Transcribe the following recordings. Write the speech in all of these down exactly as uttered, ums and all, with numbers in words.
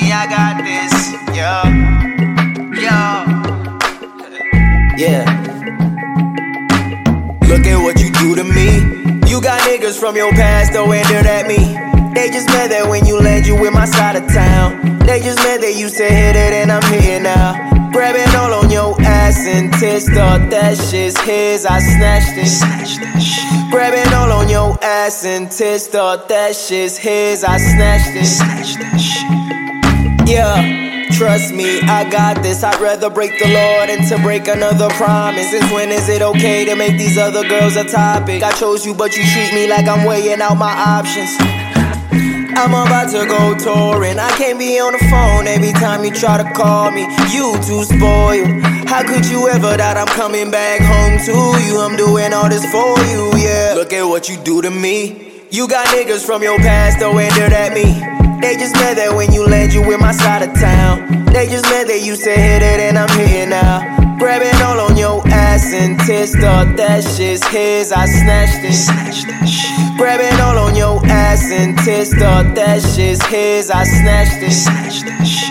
me, I got this. Yo, yo. Yeah. Look at what you do to me. You got niggas from your past throwing dirt at me. They just mad that when you land, you in my side of town. They just mad that you said hit it and I'm here now. Grabbing all on your ass and tits, thought that shit's his, I snatched it. Snatch that shit. Grabbing all on your ass and tits, thought that shit's his, I snatched it. Snatch that shit. Yeah, trust me, I got this. I'd rather break the law than to break another promise. Since when is it okay to make these other girls a topic? I chose you, but you treat me like I'm weighing out my options. I'm about to go touring. I can't be on the phone every time you try to call me. You too spoiled. How could you ever doubt I'm coming back home to you? I'm doing all this for you, yeah. Look at what you do to me. You got niggas from your past throwing dirt at me. They just mad that when you land, you in my side of town. They just mad that you said hit it and I'm here now. Grabbing all on your ass and tits, thought that shit's his, I snatched it. Snatch that shit. Grabbing all on your ass and tits, thought that shit's his, I snatched it. Snatch that shit.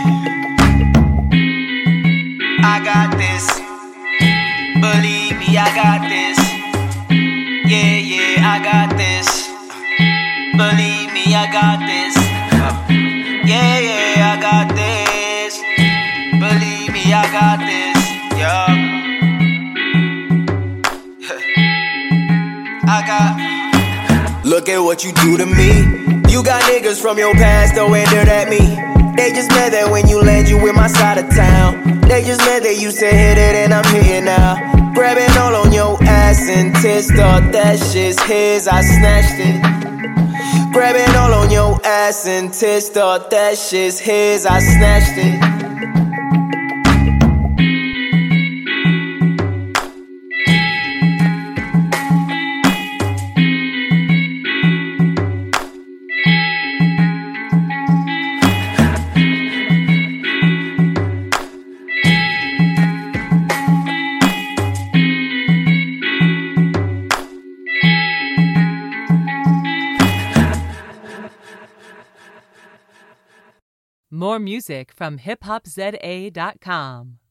I got this. Believe me, I got this. Yeah, yeah, I got this. Believe me, I got this. Yeah, yeah, I got this. Believe me, I got this. Yeah. I got. Look at what you do to me. You got niggas from your past throwing dirt at me. They just mad that when you land, you in my side of town. They just mad that you said hit it and I'm here now. Grabbing all on your ass and tits, thought that shit's his, I snatched it. Grabbing all on your ass and tits, thought that shit's his, I snatched it. More music from hip hop z a dot com.